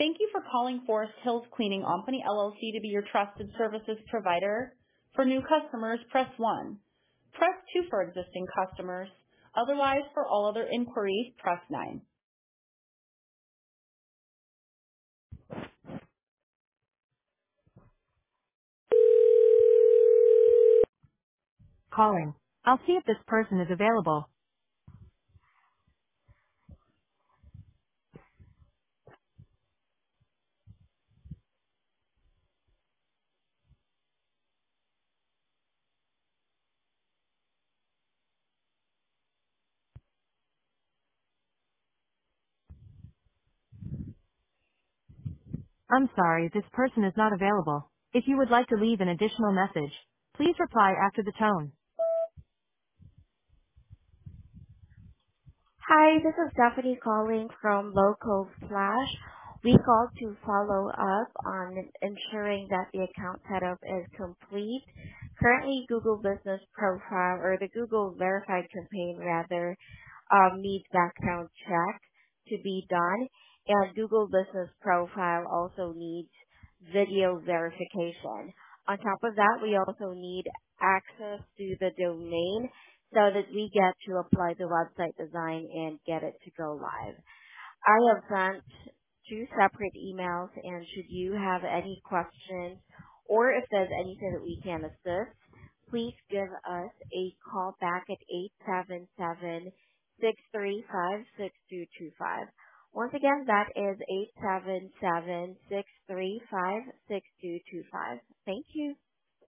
Thank you for calling Forest Hills Cleaning Company LLC to be your trusted services provider. For new customers, press 1. Press 2 for existing customers. Otherwise, for all other inquiries, press 9. Calling. I'll see if this person is available. I'm sorry, this person is not available. If you would like to leave an additional message, please reply after the tone. Hi, this is Stephanie calling from Local Flash. We called to follow up on ensuring that the account setup is complete. Currently, Google Business Profile, or the Google Verified campaign rather, needs background check to be done, and Google Business Profile also needs video verification. On top of that, we also need access to the domain so that we get to apply the website design and get it to go live. I have sent two separate emails, and should you have any questions or if there's anything that we can assist, please give us a call back at 877-635-6225. Once again, that is 877-635-6225. Thank you.